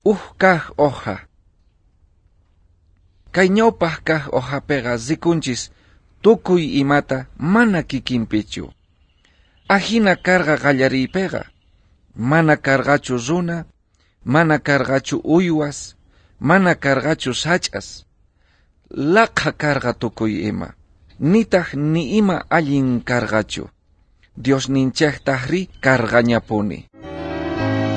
kah hoja. Kayñawpaj kah hojapega zikunchis tukuy imata mana kikinpichu. Ajina karga qallariypega, mana kargachu runa, mana kargachu uywas, mana kargachu sach'as. Laqha karga tukuy ima, nitaq ni ima allin kargachu. Dios ninchaqtaqri kargañapuni.